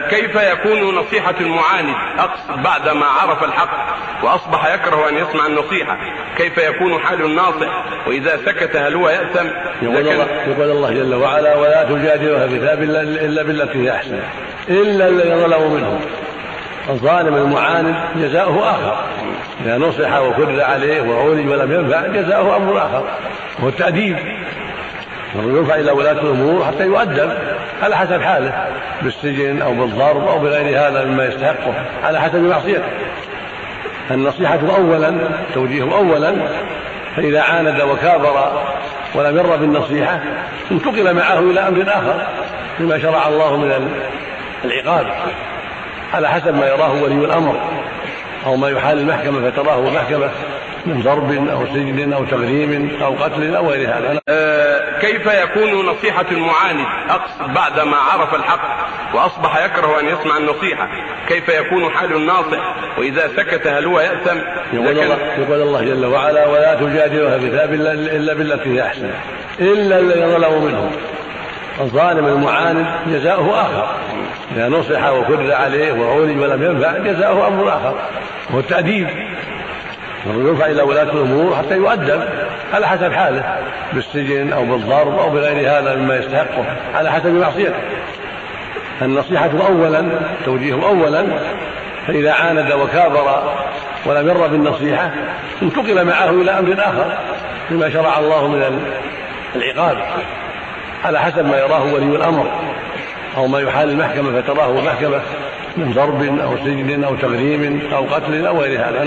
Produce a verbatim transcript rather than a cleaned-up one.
كيف يكون نصيحة المعاند أقصد بعدما عرف الحق وأصبح يكره أن يسمع النصيحة؟ كيف يكون حال الناصح؟ وإذا سكت هل هو يأثم؟ يقول الله, يقول الله جل وعلا: ولا تجادلوا أهل الكتاب إلا بالتي هي أحسن إلا الذين ظلموا منهم. الظالم المعاند جزاؤه آخر، إذا نصح وكر عليه وعولج ولم ينفع جزاؤه أمر آخر، وهو التأديب، يرفع إلى ولاة الأمور حتى يؤدب على حسب حاله، بالسجن أو بالضرب أو بغير هذا مما يستحقه على حسب معصيته. النصيحة أولا، توجيه أولا، فإذا عاند وكابر ولم يرضى بالنصيحة انتقل معه إلى أمر آخر بما شرع الله من العقاب على حسب ما يراه ولي الأمر، أو ما يحال المحكمة فتراه المحكمة من ضرب أو سجن أو تغريم أو قتل أو غير هذا. أه كيف يكون نصيحة المعاند أقصد بعدما عرف الحق وأصبح يكره أن يسمع النصيحة؟ كيف يكون حال الناصح؟ وإذا سكت هل هو يأثم؟ يقول الله, يقول الله جل وعلا: ولا تجادلوا أهل الكتاب إلا بالتي هي أحسن إلا الذين ظلموا منهم. الظالم المعاند جزاؤه آخر، إذا نصح وكر عليه وعولج ولم ينفع جزاؤه أمر آخر، وهو التأديب، يرفع إلى ولاة الأمور حتى يؤدب على حسب حاله، بالسجن أو بالضرب أو بغير هذا مما يستحقه على حسب معصيته. النصيحة أولا، توجيه أولا، فإذا عاند وكابر ولم يرضى بالنصيحة انتقل معه إلى أمر آخر بما شرع الله من العقاب على حسب ما يراه ولي الأمر، أو ما يحال المحكمة فتراه المحكمة من ضرب أو سجن أو تغريم أو قتل أو غير هذا.